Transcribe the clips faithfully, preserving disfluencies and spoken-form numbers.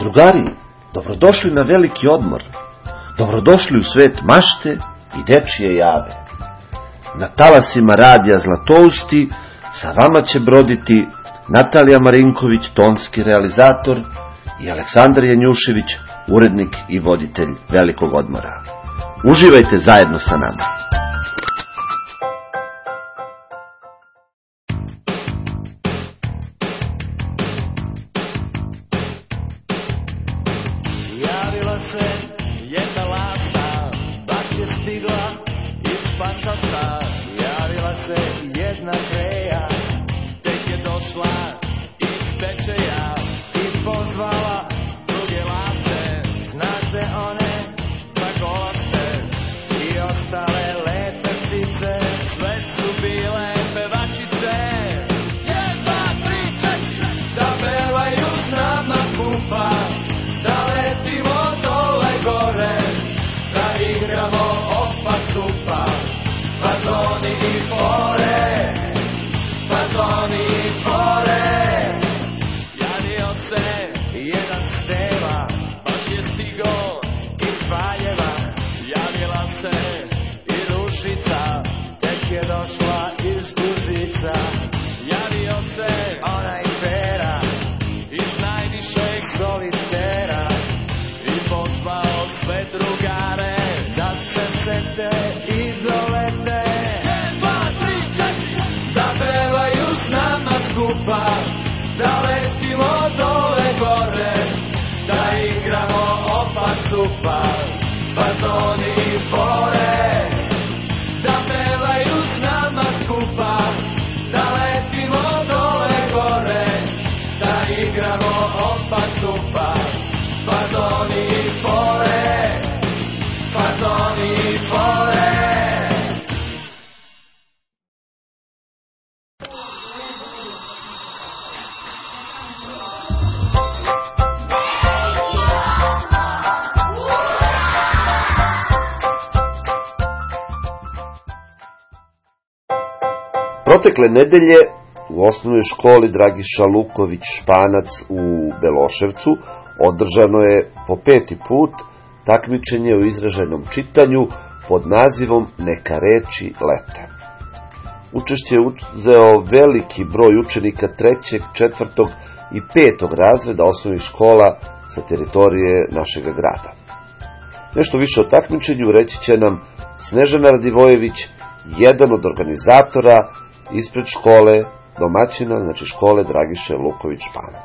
Drugari, dobrodošli na veliki odmor. Dobrodošli u svet mašte i dečije jave. Na talasima radija Zlatousti sa vama će broditi Natalija Marinković, tonski realizator, i Aleksandar Janjušević, urednik i voditelj velikog odmora. Uživajte zajedno sa nama. Javila se jedna lasta, baš je stigla iz Pankasa. Javila se jedna kreja, tek je došla iz stečaja i pozvala druge laste. Znate one glagolaste i ostale lepe ptice, sve su bile pevačice. Jedna, tri, četiri, da pevaju s nama skupa, da letimo dole gore, da igramo opa cupa, fazoni i fore, fazoni i fore. Javio se jedan Steva, baš je stigo iz Valjeva. Javila se i Ružica, tek je došla iz Užica. Javio se onaj Pera iz najvišeg solitera i pozvao sve drugare da se sete i dolete. Dva, tri, četiri, da pevaju s nama skupa, da letimo dole gore, da igramo opa cupa, fazoni i fore. Da pevaju s nama skupa, da letimo dole gore, da igramo opa cupa, fazoni i fore, fazoni i fore. Protekle nedelje u osnovnoj školi Dragiša Luković Španac u Beloševcu održano je po peti put takmičenje u izraženom čitanju pod nazivom Neka reči lete. Učešće je uzeo veliki broj učenika trećeg, četvrtog i petog razreda osnovnih škola sa teritorije našeg grada. Nešto više o takmičenju reći će nam Snežana Radivojević, jedan od organizatora ispred škole, domaćina, znači škole Dragiše Luković Španac.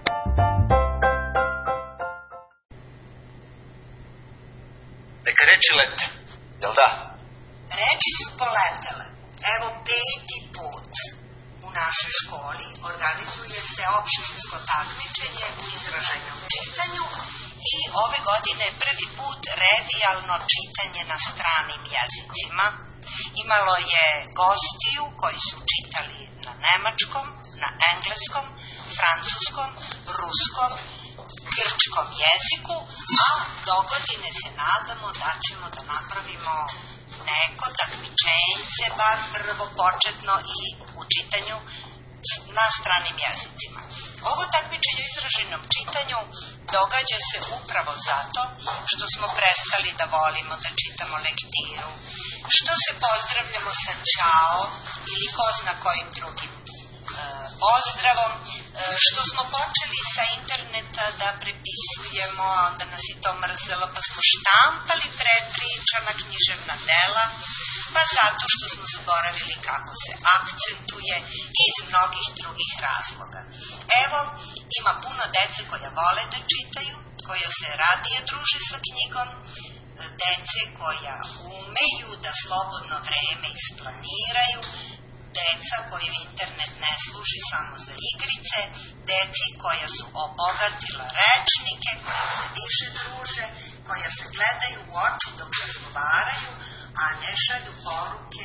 Neka reči lete, jel da? Reči su poletele. Evo peti put u našoj školi organizuje se opštinsko takmičenje u izraženom čitanju i ove godine prvi put revijalno čitanje na stranim jezicima. Imalo je gostiju koji su čitali na nemačkom, na engleskom, francuskom, ruskom, grčkom jeziku, a dogodine se nadamo da ćemo da napravimo neko takmičenje, bar prvo početno i u čitanju na stranim jezicima. Ovo takmičenje u izraženom čitanju događa se upravo zato što smo prestali da volimo da čitamo lektiru, što se pozdravljamo sa čao ili ko zna kojim drugim e, pozdravom, e, što smo počeli sa interneta da prepisujemo, a onda nas je to mrzelo pa smo štampali prepričana književna dela, pa zato što smo zaboravili kako se akcentuje i iz mnogih drugih razloga. Evo, ima puno dece koja vole da čitaju, koja se radije druže sa knjigom, dece koja umeju da slobodno vreme isplaniraju, deca koja internet ne služi samo za igrice, deci koja su obogatila rečnike, koja se više druže, koja se gledaju u oči dok razgovaraju, a ne šalju poruke,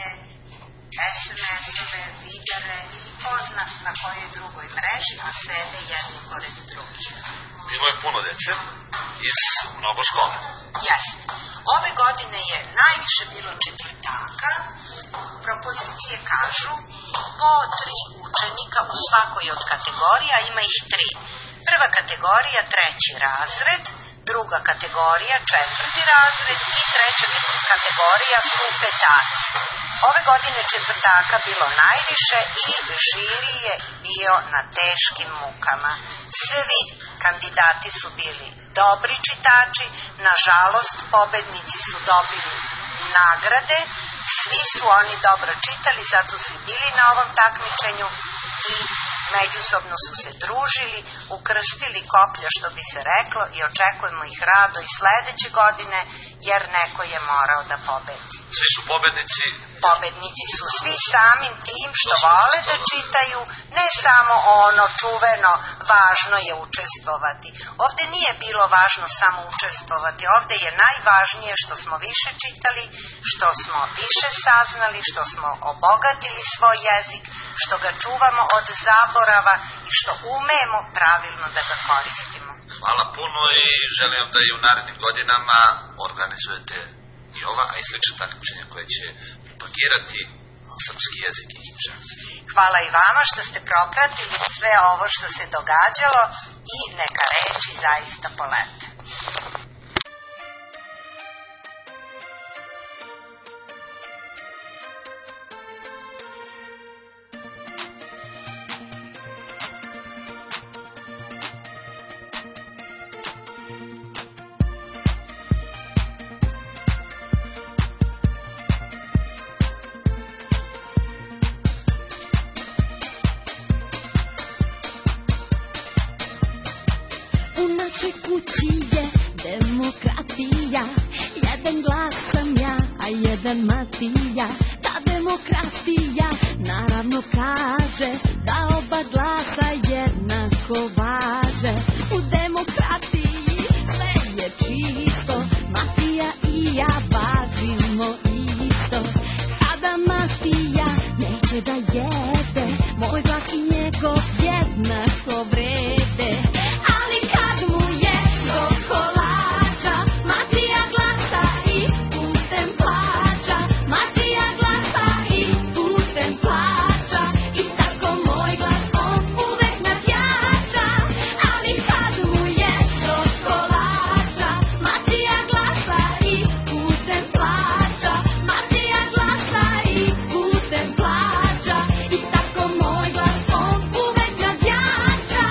es em es-ove, videre ili ko zna na kojoj drugoj mreži, a sede jedni pored drugih. Bilo je puno dece iz mnogo škola. Jeste. Ove godine je najviše bilo četvrtaka. Propozicije kažu po tri učenika u svakoj od kategorija, ima ih tri. Prva kategorija treći razred, druga kategorija četvrti razred i treća kategorija su petaci. Ove godine četvrtaka bilo najviše i žiri je bio na teškim mukama. Svi kandidati su bili dobri čitači, nažalost pobednici su dobili nagrade, svi su oni dobro čitali, zato su i bili na ovom takmičenju i međusobno su se družili, ukrstili koplja što bi se reklo i očekujemo ih rado i sledeće godine jer neko je morao da pobedi. Svi su pobednici? Pobednici su svi samim tim što vole da čitaju, ne samo ono čuveno, važno je učestvovati. Ovde nije bilo važno samo učestvovati, ovde je najvažnije što smo više čitali, što smo više saznali, što smo obogatili svoj jezik, što ga čuvamo od zaborava i što umemo pravilno da ga koristimo. Hvala puno i želim da i u narednim godinama organizujete i ova, a i slične takmičenja koje će propagirati srpski jezik i književnost. Hvala i vama što ste propratili sve ovo što se događalo i neka reči zaista polete. Kući je demokratija, jedan glas sam ja, a jedan Matija. Ta demokratija naravno kaže da oba glasa jednako važe. U demokratiji sve je čisto, Matija i ja važimo isto. Kada Matija neće da jede, moj glas i njegov jednako vrede. Ali kad mu je do kolača, Matija glasa i putem plaća. Matija glasa i putem plaća. I tako moj glas on uvek nadjača. Ali kad mu je do kolača, Matija glasa i putem plaća. Matija glasa i putem plaća. I tako moj glas on uvek nadjača.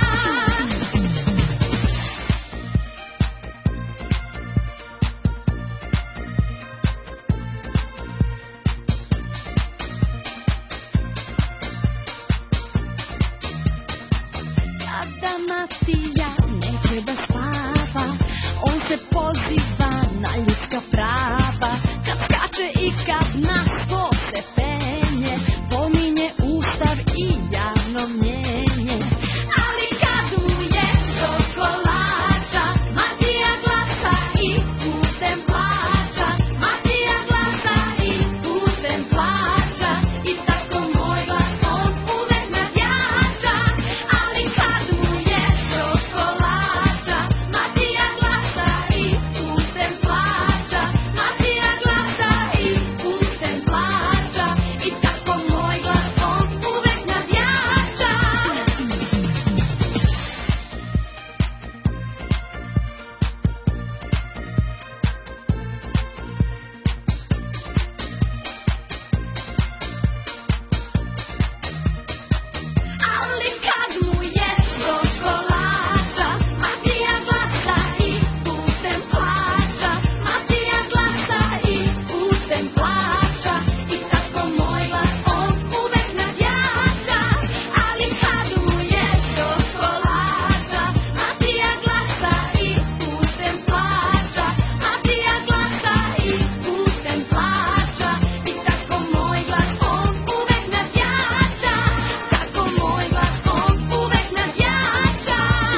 Kada Matija neće da spava, on se poziva na ljudska prava. Kad skače i kad na sto se penje, pominje Ustav i javno mnjenje. Ali kad mu je do kolača, Matija glasa i putem plaća. Matija glasa i putem plaća. I tako moj glas on uvek nadjača. Ali kad mu je do kolača, Matija glasa i putem plaća. Matija glasa i putem plaća. I tako moj glas on uvek nadjača. Ali kad mu je do kolača, Matija glasa i putem plaća. Matija glasa i putem plaća. I tako moj glas on uvek nadjača. Ali kad mu je do kolača, Matija glasa i putem plaća. Matija glasa i putem plaća. I tako moj glas on uvek nadjača. Tako moj glas on uvek nadjača.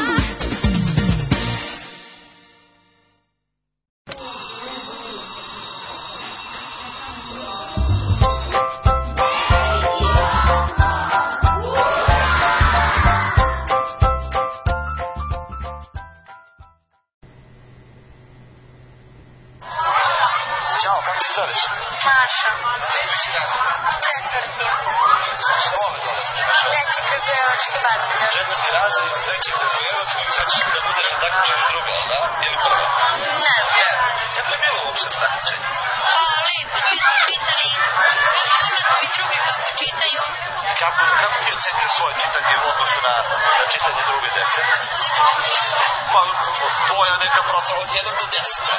Ćao, kako se zoveš? Maša, Koji si razred? četvrti, Što ovdje dolaziš? Što? treći kad ćete baciti? Četvrti razred iz trećeg Kragujevačkog, sad ćeš da budeš na takmičenju druga, da? Ili prva? Ne. Kako je bilo uopšte takmičenje? Lepo, svi su čitali, svi drugi kako čitaju. Kako, kako ti ocenio svoje čitanje u odnosu na, na čitanje druge dece? Pa, tvoja neka procena od jedan do deset. Pa,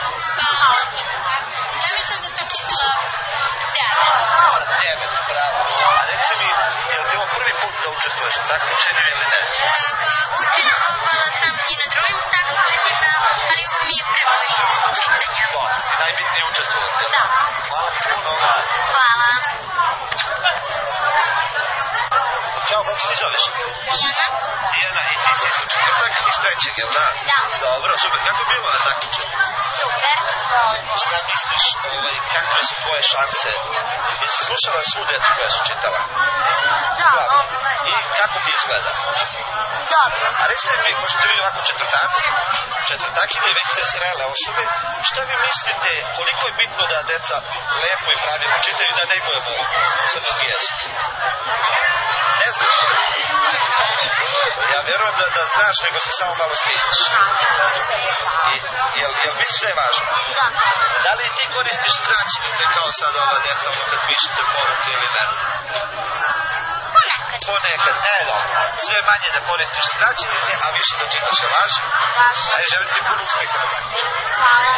ja mislim da sam čitala devet. devet, bravo. A reci mi, je li ti ovo prvi put da učestvuješ u takmičenju ili ne? Pa, učestvovala sam i na drugim takmičenjima, ali ovo mi je prvo čitanje. Pa, najbitnije učestvovati, jel? Da. Hvala ti puno. Hvala. Ćao, kako se ti zoveš? Dijana. Dijana, i ti si iz četvrtak iz trećeg, jel da? Da. Dobro, super. Kako je bilo na takmičenju? Super. Šta misliš, ovaj, kakve su tvoje šanse? Jesi slušala svu decu koja su čitala? Da, Dobro. dobro. I kako ti izgleda? Dobro. A recite mi, pošto vi ovako četvrtaci, četvrtakine već ste zrele osobe, šta vi mislite, koliko je bitno da deca lepo i pravilno čitaju i da negujemo srpski jezik? Ne znaš? Ja verujem da, da znaš, nego se samo malo stidiš. I, jel, jel misliš da je važno? Da. Da li ti koristiš skraćenice kao sad ova djeca kad pišete poruke ili ne? Ponekad. Ponekad, ne, dobro. Sve manje da koristiš skraćenice, a više da čitaš, je važno? Važno. Ajde, želim ti puno uspjeha na takmičenju. Hvala.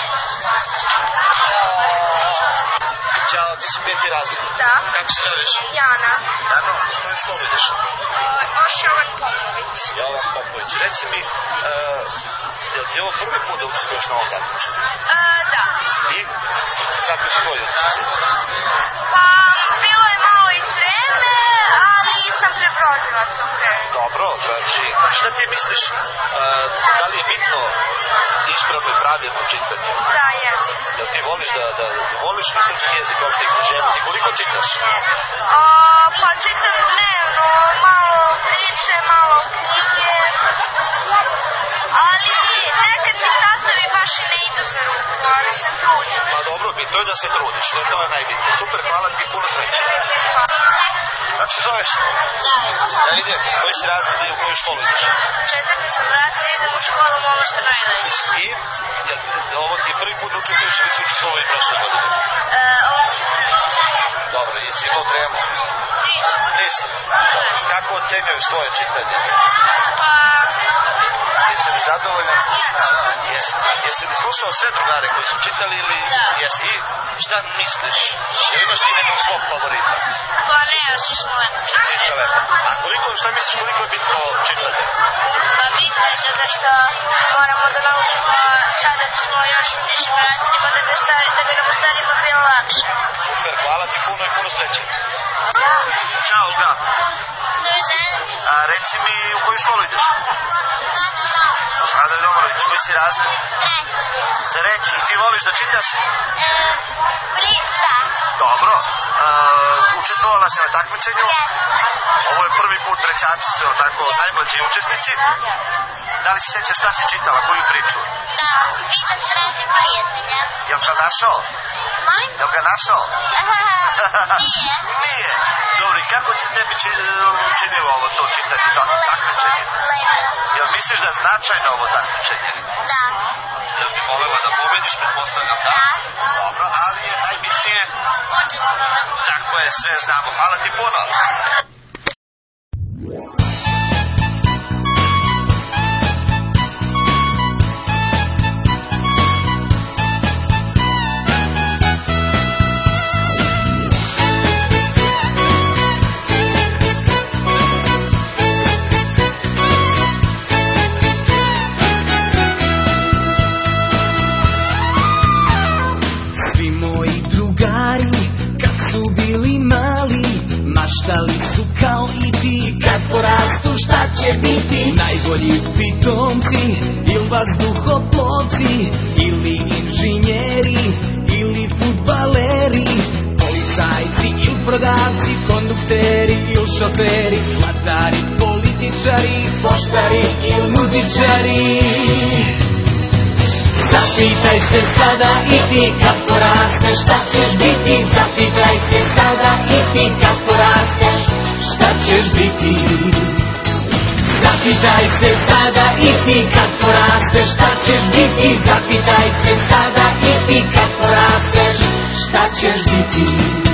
Ćao, ti si peti razred. Da. Kako se zoveš? Jana. Jano, u koju školu ideš? Moš Jovan Popović. Jovan Popović. Reci mi, uh, je li ti ovo prvi put da učestvuješ na ovom takmičenju? Da. I kako su tvoji utisci? Pa, bilo je malo i treme, ali sam prebrodila to vreme. Dobro, znači, šta ti misliš, uh, da li je bitno ispravno i pravilno čitanje? Da, jes. Jel ti voliš da, da voliš li srpski jezik kao što je književnost i koliko čitaš? A, pa čitam dnevno, malo priče, malo knjige, ali nekad mi sastavi baš i ne idu za ruku, ali se trudim. Pa dobro, bitno je da se trudiš, to je, to je najbitnije. Super, hvala ti, puno sreće. Kako se zoveš? Da ide, koji si razred i u koju školu ideš? Četvrti sam razred, idem u školu Momošta Najleć. I, jel, ovo ti je prvi put učestvuješ ili si učestvovao i prošle godine? E, ovo mi je prvi. Dobro, jesi imao tremu? Nisam. Nisi. Kako ocenjuješ svoje čitanje? Pa, Jesi li zadovoljan? Jesi. Jesi li slušao sve drugare koji su čitali ili... Da. Jesi. I šta misliš? Jel imaš ti nekog svog favorita? pa ne, ja su smo lepo čitali. Ništa lepo. A koliko, šta misliš koliko je bitno čitanje? Pa bitno je zato što moramo da naučimo sada ćemo još u višim razredima da bi, stari, da bi nam starima bilo lakše. Super, hvala ti puno i puno sreće. Ćao, Olga. A reci mi u koju školu ideš? Rada Domović, koji si razred? Treći, i ti voliš da čitaš? Dobro. Uh, učestvovala si na takmičenju? Ovo je prvi put, trećaci su, tako, najmlađi učesnici. Da li se sjećaš šta si čitala, koju priču? Da, nisam traži prijatelja. Jel ga našao? Molim? Jel ga našao? Nije. Nije. Dobro, i kako se tebi činilo ovo to čitati, to takmičenje? Lepo. Jel misliš da je značajno ovo takmičenje? Da. Jel bi volela da pobediš, pretpostavljam, da? Dobro, ali je najbitnije, tako je, sve znamo. Hvala ti puno. Maštali su kao i ti, kad porastu šta će biti? Najbolji pitomci, ili vazduhoplovci, ili inženjeri, ili fudbaleri, policajci ili prodavci, kondukteri ili šoferi, zlatari, političari, poštari ili muzičari. Zapitaj se sada i ti, kad porasteš šta ćeš biti? Zapitaj se sada i ti, kad porasteš šta šta ćeš biti. Zapitaj se sada i ti kad porasteš šta ćeš biti. Zapitaj se sada i ti kad porasteš šta ćeš biti.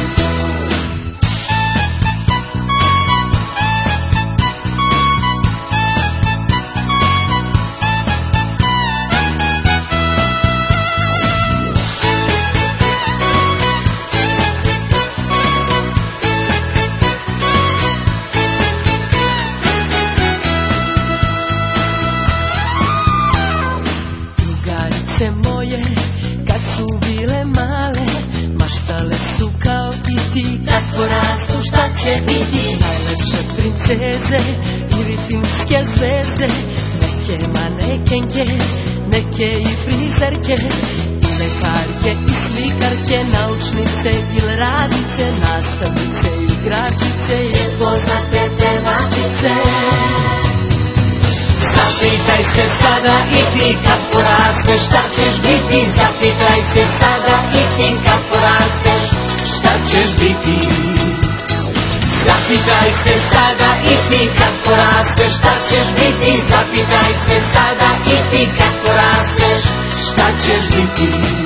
Moje, kad su bile male, maštale su kao i ti, kad porastu šta će biti. Najlepše princeze ili filmske zvezde, neke manekenke, neke i frizerke, i lekarke i slikarke, naučnice ili radnice, nastavnice i igračice, i poznate pevačice. Zapitaj se sada i ti kad porasteš šta ćeš biti. Zapitaj se sada i ti kad porasteš šta ćeš biti. Zapitaj se sada i ti kad porasteš šta ćeš biti. Zapitaj se sada i ti kad porasteš šta ćeš biti.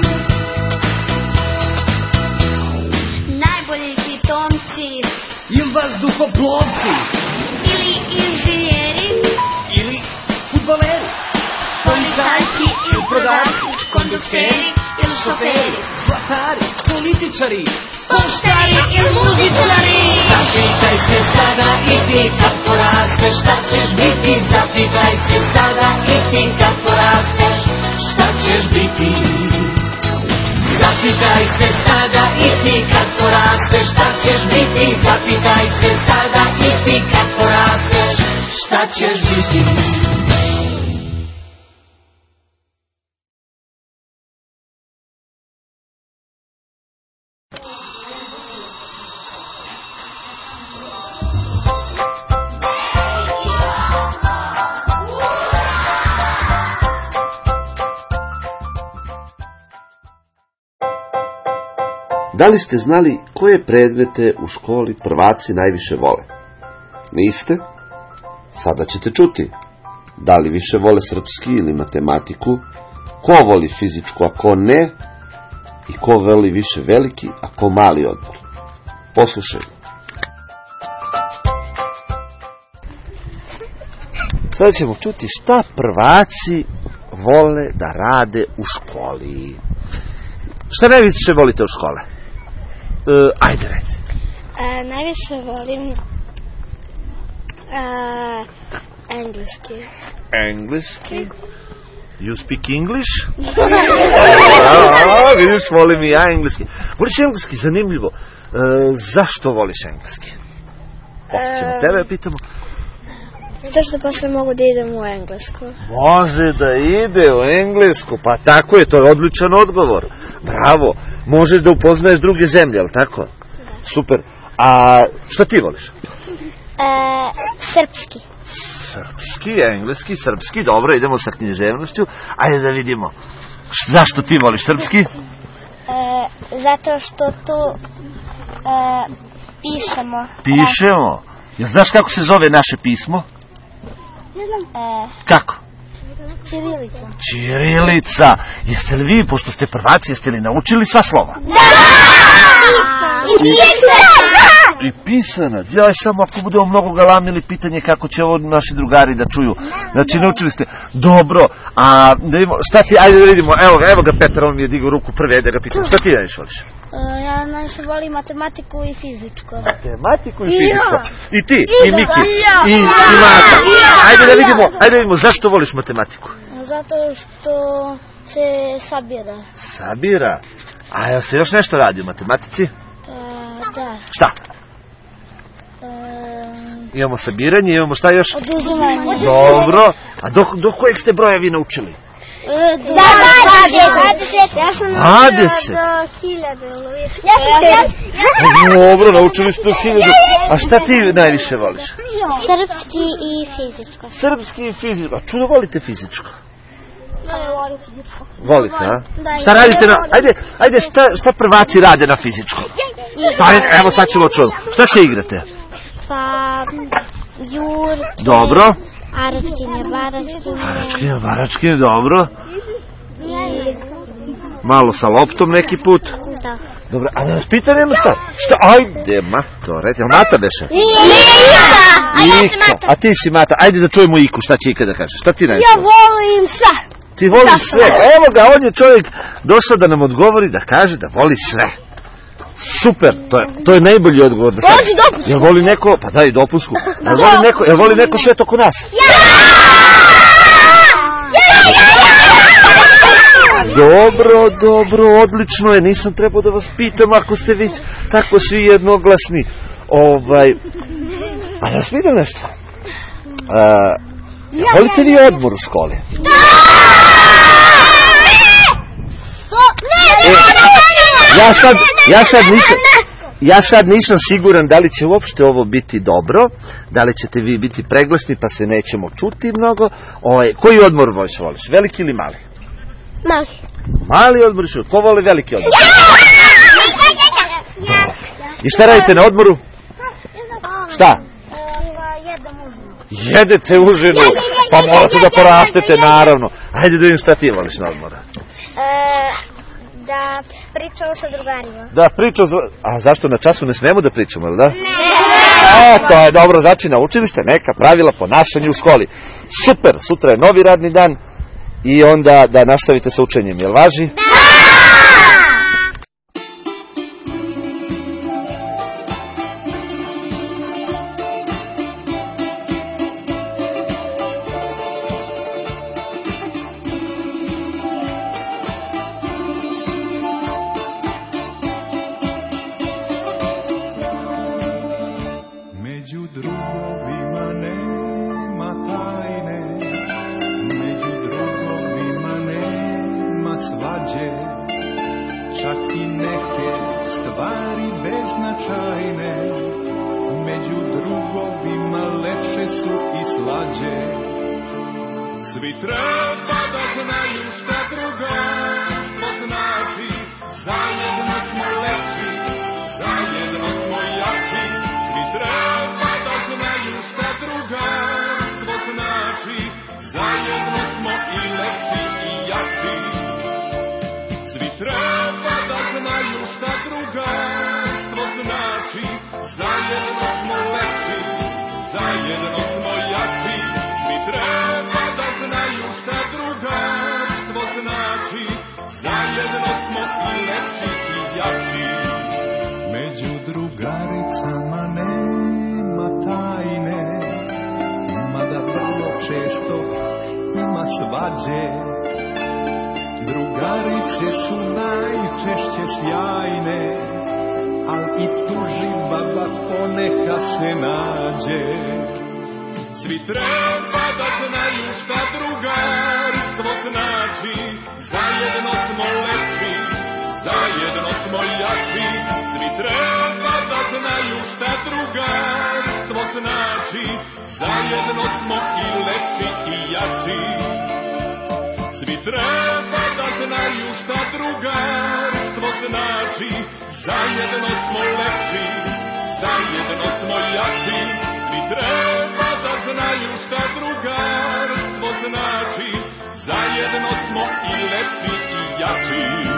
Najbolji pitomci Ili vazduhoplovci, ili inženjeri, ili fudbaleri, policajci ili prodavci, kondukteri ili šoferi, zlatari, političari, poštari ili muzičari. Zapitaj se sada i ti kad porasteš šta ćeš biti. Zapitaj se sada i ti kad porasteš šta ćeš biti. Zapitaj se sada i ti kad porasteš šta ćeš biti. Zapitaj se sada i ti kad porasteš šta ćeš biti. Da li ste znali koje predmete u školi prvaci najviše vole? Niste? Sada ćete čuti. Da li više vole srpski ili matematiku? Ko voli fizičku, a ko ne? I ko voli više veliki, a ko mali odmor? Poslušajmo. Sada ćemo čuti šta prvaci vole da rade u školi. Šta najviše volite u škole? E, ajde, reci. E, najviše volim e, engleski. Engleski? You speak English? A, vidiš, volim i ja engleski. Voliš engleski, zanimljivo. E, zašto voliš engleski? Posle ćemo tebe pitamo. Zato što posle mogu da idem u englesku. Može da ide u englesku, pa tako je, to je odličan odgovor. Bravo, možeš da upoznaješ druge zemlje, ali tako? Da. Super. A šta ti voliš? E, srpski. Srpski, engleski, srpski, dobro, idemo sa književnošću. Ajde da vidimo. Zašto ti voliš srpski? E, zato što tu e, pišemo. Pišemo? Jel znaš kako se zove naše pismo? E, Kako? Ćirilica. Ćirilica. Jeste li vi, pošto ste prvaci, jeste li naučili sva slova? Da! I pisana! I pisana. Ja samo ako budemo mnogo galamili pitanje kako će ovo naši drugari da čuju. Znači, naučili ste. Dobro. A da vidimo, šta ti, ajde da vidimo. Evo ga, evo ga Petar, on mi je digao ruku prvi, ajde da ga pitam. Šta ti najviše voliš? E, ja najviše volim matematiku i fizičko. Matematiku i fizičko. Ja. I ti, I i Miki, ja. i, i Mata. Ajde da vidimo, ajde da vidimo, zašto voliš matematiku? Zato što se sabira. Sabira. A jel se još nešto radi u matematici? E, da. Šta? E, Imamo sabiranje, imamo šta još? oduzimanje. Dobro. A do, do kojeg ste broja vi naučili? Da, dvadeset. Ja sam naučila dvadeset. do hiljade. Ja sam Dobro, naučili ste hiljadu. A šta ti najviše voliš? srpski i fizičko. Srpski i fizičko. A čudo volite fizičko? Ne volim fizičko. Volite, a? Da, Šta ja radite na... volim. Ajde, ajde, šta, šta prvaci rade na fizičkom? Pa, evo sad ćemo čuti. Šta se igrate? Pa, Jurke. Dobro. Aračkinje, baračkinje. Aračkinje, baračkinje, dobro. I... Malo sa loptom neki put. Da. Dobro, a da nas pita nema šta? Šta? Ajde, Mato, reci, jel Mata beše? Ika! Ika, a ti si Mata, ajde da čujemo Iku, šta će Ika da kaže, šta ti nešto? Ja volim sve. Ti voliš sve, evo ga, on je čovjek došao da nam odgovori, da kaže da voli sve. Super, to je, to je najbolji odgovor da sad. Voli dopusku. Jel voli neko, pa daj dopusku. Jel voli neko, jel voli neko sve oko nas? Dobro, dobro, odlično je, nisam trebao da vas pitam ako ste vi tako svi jednoglasni. Ovaj, a da vas pitam nešto. A, volite vi odmor u školi? E, ja sad, ja sad nisam, ja sad nisam siguran da li će uopšte ovo biti dobro, da li ćete vi biti preglasni pa se nećemo čuti mnogo. Ovaj, koji odmor voliš, voliš, veliki ili mali? Mali. Mali odmor, ko voli veliki odmor? I šta radite na odmoru? Šta? Jedete užinu, pa morate da porastete, naravno. Ajde da vidim šta ti voliš na odmoru. Da pričamo sa drugarima. Da pričamo, a zašto na času ne smemo da pričamo, ili da? Ne! E, to je dobro, znači naučili ste neka pravila ponašanja u školi. Super, sutra je novi radni dan i onda da nastavite sa učenjem, jel važi? Da! Drugarice su najčešće sjajne, al i tuži baba poneka se nađe. Svi treba da znaju šta drugarstvo znači, zajedno smo lepši, zajedno smo jači. Svi treba da znaju šta drugarstvo znači, zajedno smo i lepši i jači. Svi treba da znaju šta drugarstvo znači, zajedno smo lepši, zajedno smo jači. Svi treba da znaju šta drugarstvo znači, zajedno smo i lepši i jači.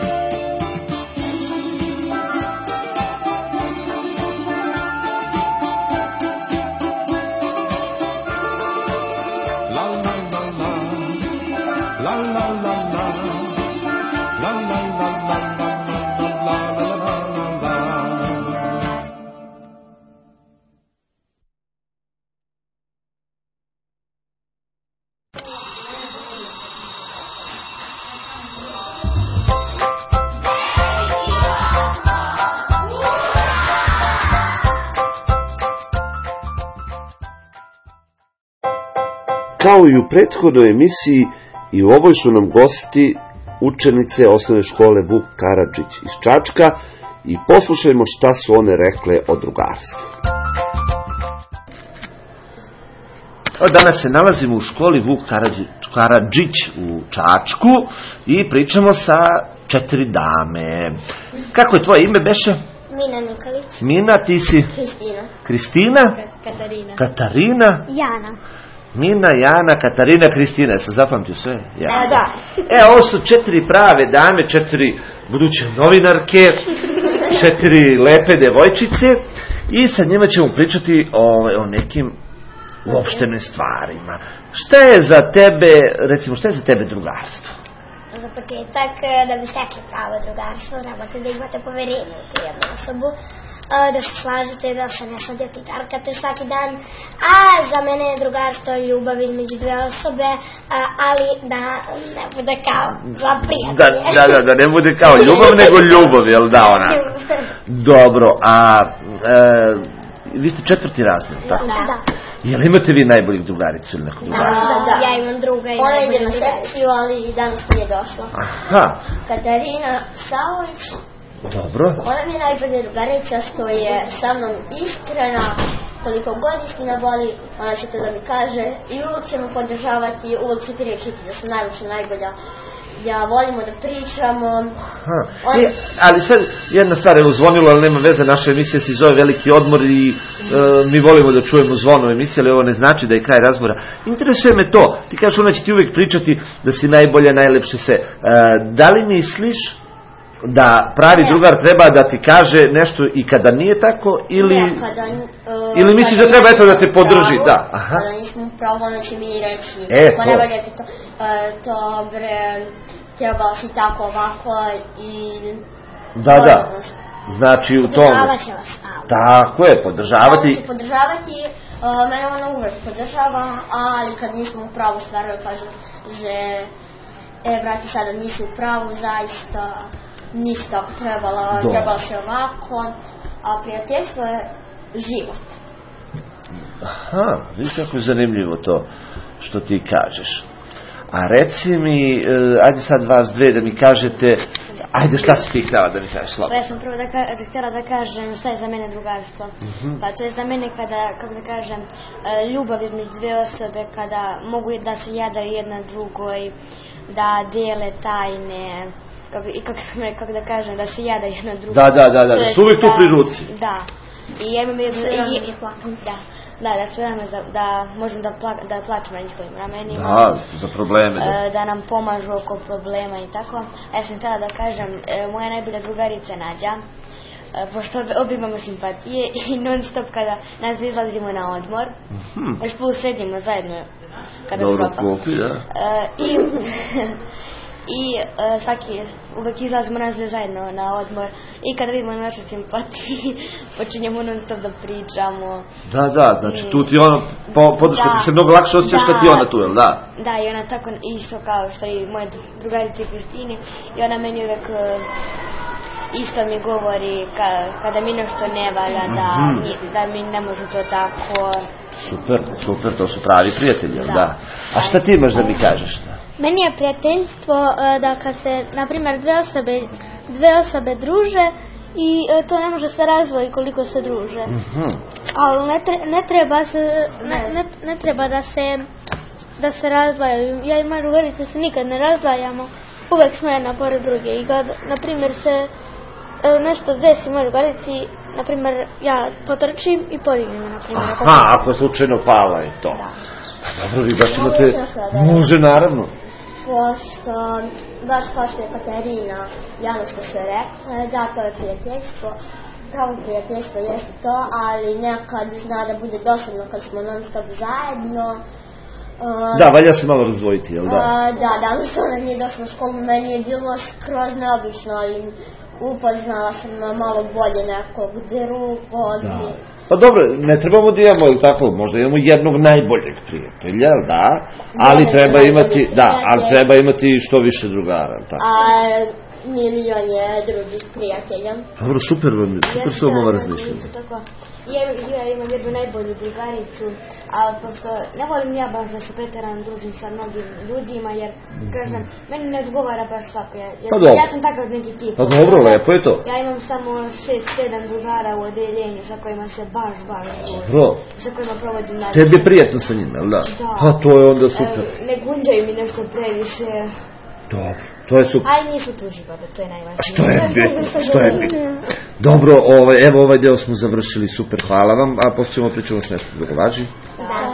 Kao i u prethodnoj emisiji, i u ovoj su nam gosti učenice osnovne škole Vuk Karadžić iz Čačka i poslušajmo šta su one rekle o drugarstvu. Danas se nalazimo u školi Vuk Karadžić u Čačku i pričamo sa četiri dame. Kako je tvoje ime beše? Mina Nikolić. Mina, ti si? Kristina. Kristina? Katarina. Katarina? Jana. Mina, Jana, Katarina, Kristina. Ja sam zapamtio sve? Ja. E, da. E, ovo su četiri prave dame, četiri buduće novinarke, četiri lepe devojčice i sa njima ćemo pričati o, o nekim uopštenim stvarima. Šta je za tebe, recimo, šta je za tebe drugarstvo? Za početak, da bi stekli pravo drugarstvo, trebate da imate poverenje u tu jednu osobu, da se slažete, da se ne svađate i tarkate svaki dan, a za mene je drugarstvo ljubav između dve osobe, ali da ne bude kao za prijatelje. Da, da, da, da ne bude kao ljubav, nego ljubav, jel da, ona? Dobro, a e, vi ste četvrti razred, tako? Da. Jel imate vi najboljih drugaricu ili nekog drugaricu? Da, da, ja imam druga i ona ide na sekciju, ali danas nije došla. Aha. Katarina Savović. Dobro. Ona mi je najbolja drugarica što je sa mnom iskrena, koliko god istina boli, ona će to da mi kaže i uvijek ćemo podržavati, uvijek će pričati da sam najljepša, najbolja. Ja volimo da pričamo. On... E, ali sad jedna stvar je uzvonilo, ali nema veze, naša emisija se zove Veliki odmor i e, mi volimo da čujemo zvono emisije, ali ovo ne znači da je kraj razgovora. Interesuje me to, ti kažeš ona će ti uvijek pričati da si najbolja, najlepše se. E, da li misliš da pravi ne. drugar treba da ti kaže nešto i kada nije tako ili, ne, kada, uh, ili misliš da treba eto da te podrži? Pravu, da. Aha. Kada nismo pravo, ona će mi reći, e, pa ne valjate to, uh, to bre, trebalo si tako ovako i... Da, da, znači u tom... Podržavat će vas tamo. Tako je, podržavati... Ona će podržavati, uh, mene ona uvek podržava, ali kad nismo u pravu stvarno kaže, že, e, brate, sada nisi u pravu, zaista... Nisi tako trebala, Do. trebala se ovako, a prijateljstvo je život. Aha, vidiš kako je zanimljivo to što ti kažeš. A reci mi, ajde sad vas dve da mi kažete, ajde šta si ti htjela da mi kažeš slobodno? Ja sam prvo da ka, htjela da kažem šta je za mene drugarstvo. Uh-huh. Pa to je za mene kada, kako da kažem, ljubav između dve osobe, kada mogu da se jadaju jedna drugoj, da dijele tajne, Kako, i kako, kako da kažem, da se jada jedna druga. Da, da, da, da, da su uvijek tu pri ruci. Da. I ja imam jednu... I, da, da, da su rame, da, da možem da, pla, da plačem na njihovim ramenima. Da, za probleme. Da. Da nam pomažu oko problema i tako. A ja sam htjela da kažem, moja najbolja drugarica Nađa, pošto obje imamo simpatije i non stop kada nas izlazimo na odmor, mm-hmm. još plus sedimo zajedno kada Dobro klopi, da. I... I uh, svaki, uvek izlazimo nas zajedno na odmor i kada vidimo naše simpatije, počinjemo non stop da pričamo. Da, da, znači tu ti ono, po, podrška ti se mnogo lakše osjećaš kad ti ona tu, jel da? Da, i ona tako isto kao što i moje drugarice Kristini i ona meni uvek uh, isto mi govori ka, kada mi nešto ne valja, da, mm-hmm. da mi ne može to tako. Super, super, to su pravi prijatelji, da. da. A šta ti imaš da mi kažeš? Da? Meni je prijateljstvo da kad se, na primjer, dve osobe, dve osobe druže i to ne može se razvojiti koliko se druže. Mm-hmm. Ali ne, tre, ne treba se, ne, ne, ne treba da se, da se razdvajaju. Ja i moja drugarica se nikad ne razdvajamo, uvek smo jedna pored druge i kad, na primjer, se nešto desi mojoj drugarici, na primjer, ja potrčim i podignem, na primjer. Aha, ako slučajno pala je to. Da. Pa dobro, vi baš imate muže, naravno. Pošto, baš kao što je Katarina Jana što se rekla, da, to je prijateljstvo. Pravo prijateljstvo jeste to, ali nekad zna da bude dosadno kad smo non stop zajedno. Uh, da, valja se malo razdvojiti, jel da? Uh, da, danas ona nije došla u školu, meni je bilo skroz neobično, ali upoznala sam malo bolje nekog drugog. Da. Pa dobro, ne trebamo da imamo, ili tako, možda imamo jednog najboljeg prijatelja, da, ali ne, treba imati, da, ali treba imati što više drugara, tako. A milion je drugih prijatelja. Dobro, super, super su vam razmišljati. Ja, ja imam jednu najbolju drugaricu, a pošto ne volim ja baš da se pretjerano družim sa mnogim ljudima, jer, mm-hmm. kažem, meni ne odgovara baš svako, jer pa ja sam takav neki tip. Pa dobro, lepo je to. Ja imam samo šest sedam drugara u odeljenju sa kojima se baš, baš družim. Dobro. Sa kojima provodim najviše. Tebi je prijetno sa njima, jel da? Da. Pa to je onda super. E, ne gunđaju mi nešto previše. Dobro, to je super. A i nisu tuživali, to je najvažnije. Što je bitno, što je bitno. Dobro, ovaj, evo ovaj deo smo završili, super, hvala vam, a poslije ćemo pričamo još nešto drugo, važi? Da.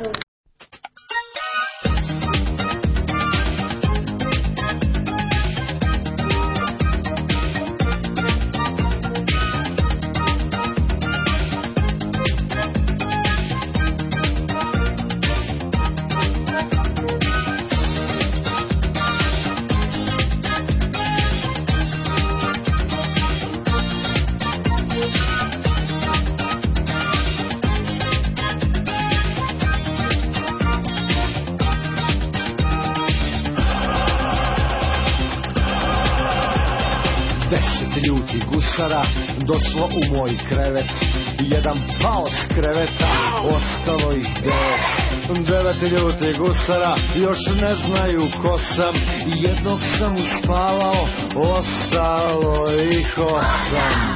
Deset ljutih gusara došlo u moj krevet, jedan pao s kreveta, ostalo ih devet. Devet ljutih gusara još ne znaju ko sam, jednog sam uspavao, ostalo ih osam.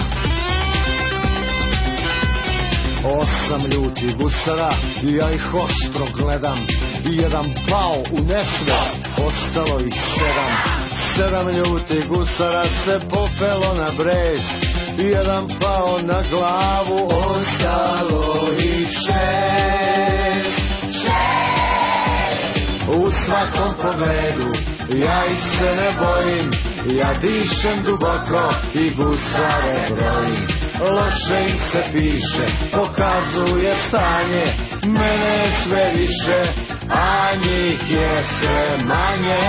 Osam ljutih gusara, ja ih oštro gledam, jedan pao u nesvest, ostalo ih sedam. Sedam ljutih gusara se popelo na brez, jedan pao na glavu, ostalo ih šest. U svakom pogledu ja ih se ne bojim, ja dišem duboko i gusare brojim. Loše im se piše, pokazuje stanje, mene je sve više, a njih je sve manje.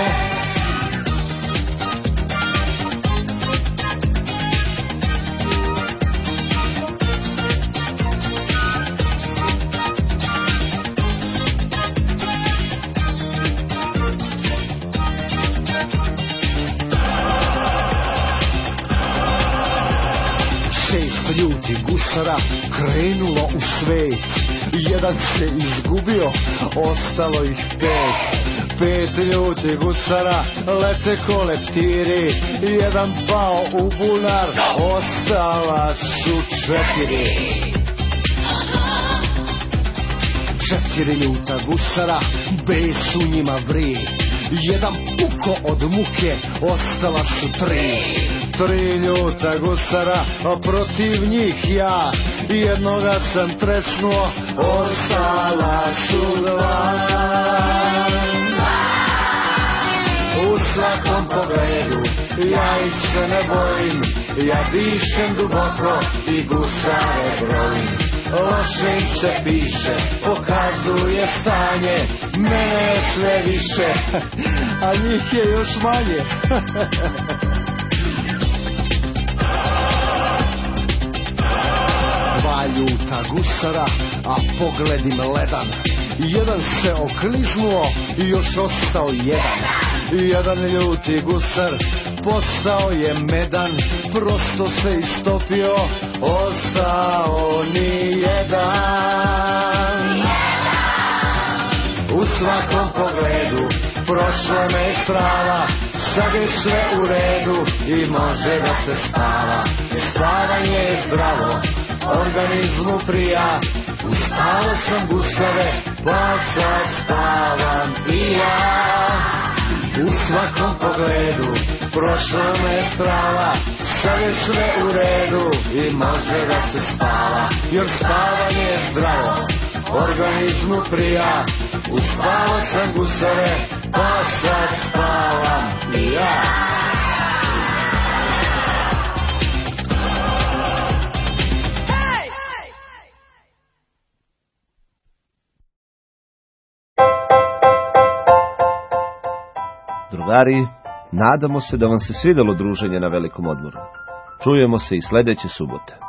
Ljutih gusara krenulo u svet, jedan se izgubio, ostalo ih pet. Pet ljutih gusara lete ko leptiri, jedan pao u bunar, ostala su četiri. Četiri ljuta gusara, bes u njima vri, jedan puko od muke, ostala su tri. Tri ljuta gusara, a protiv njih ja, jednoga sam tresnuo, ostala su dva. U svakom pogledu ja ih se ne bojim, ja dišem duboko i gusare brojim. Loše im se piše, pokazuje stanje, mene je sve više, a njih je još manje. Dva ljuta gusara, a pogled im ledan, jedan se okliznuo i još ostao jedan. Jedan ljuti gusar postao je medan, prosto se istopio, ostao ni jedan. U svakom pogledu prošla me strava, sad je sve u redu i može da se spava. Spavanje je zdravo, organizmu prija, uspao sam gusare, pa sad spavam i ja. U svakom pogledu prošla me strava, sad je sve u redu i može da se spava. Jer spavanje je zdravo, organizmu prija, uspao sam gusare, pa sad spavam i ja. Drugari, nadamo se da vam se svidelo druženje na velikom odmoru. Čujemo se i sledeće subote.